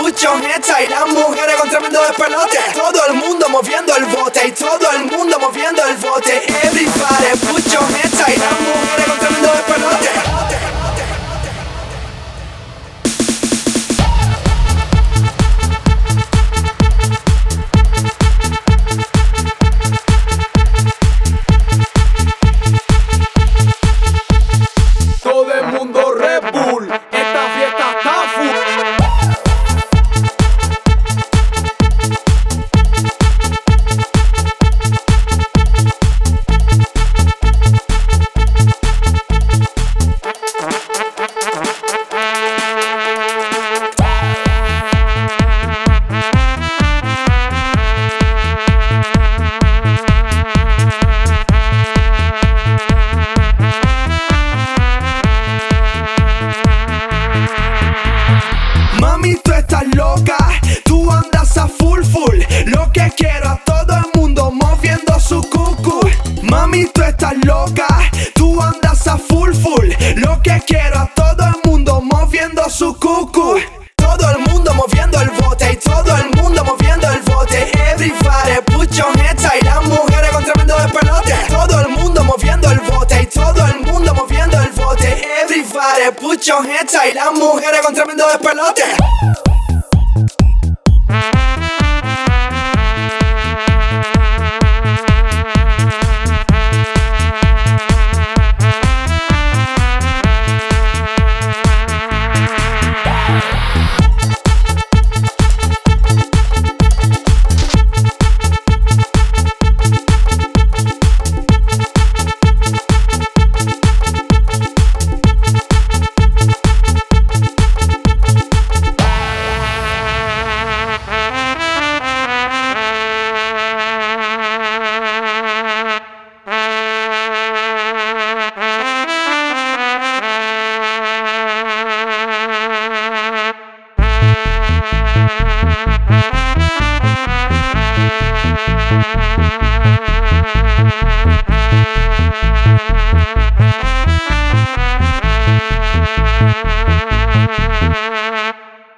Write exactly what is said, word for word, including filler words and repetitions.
put your hands high. Las mujeres con tremendo despelote. Todo el mundo moviendo el bote. Y todo el mundo moviendo el bote. Everybody put your hands high. Las mujeres con tremendo despelote. Todo el mundo Red Bull, esta fiesta está full. Mami, tú estás loca, tú andas a full full. Lo que quiero a todo el mundo moviendo su cucu. Mami, tú estás loca, tú andas a full full. Lo que quiero a todo el mundo moviendo su cucu. Todo el mundo moviendo el bote y todo el mundo moviendo el bote. Everybody put your hands high. Las mujeres con tremendo despelote. Todo el mundo moviendo el bote y todo el mundo moviendo el bote. Everybody put your hands high. Las mujeres con